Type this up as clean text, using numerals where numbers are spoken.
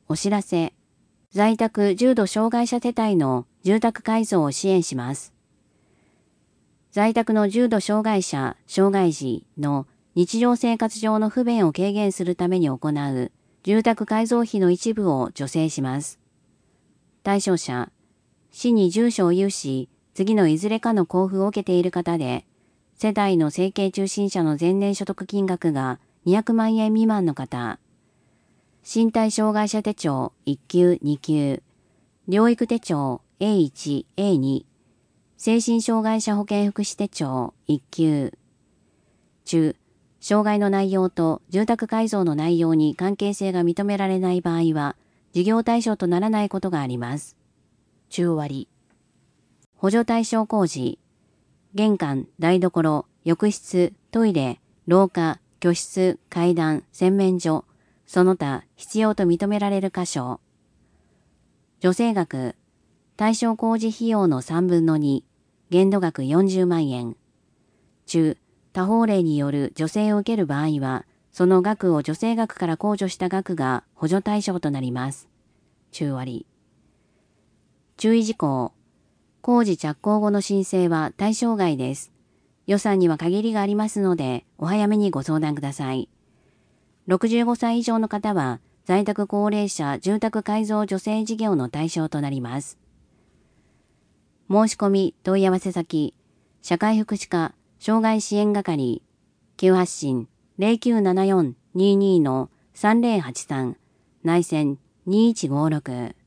お知らせ。在宅重度障害者世帯の住宅改造を支援します。在宅の重度障害者、障害児の日常生活上の不便を軽減するために行う住宅改造費の一部を助成します。対象者、市に住所を有し、次のいずれかの交付を受けている方で、世帯の生計中心者の前年所得金額が200万円未満の方、身体障害者手帳1級2級、療育手帳 A1、A2、精神障害者保健福祉手帳1級、中、障害の内容と住宅改造の内容に関係性が認められない場合は、事業対象とならないことがあります。中割。補助対象工事。玄関、台所、浴室、トイレ、廊下、居室、階段、洗面所、その他必要と認められる箇所。助成額。対象工事費用の3分の2、限度額40万円。中、他法令による助成を受ける場合は、その額を助成額から控除した額が補助対象となります。中割。注意事項。工事着工後の申請は対象外です。予算には限りがありますので、お早めにご相談ください。65歳以上の方は、在宅高齢者住宅改造助成事業の対象となります。申し込み問い合わせ先、社会福祉課障害支援係、急発進 0974-22-3083 内線2156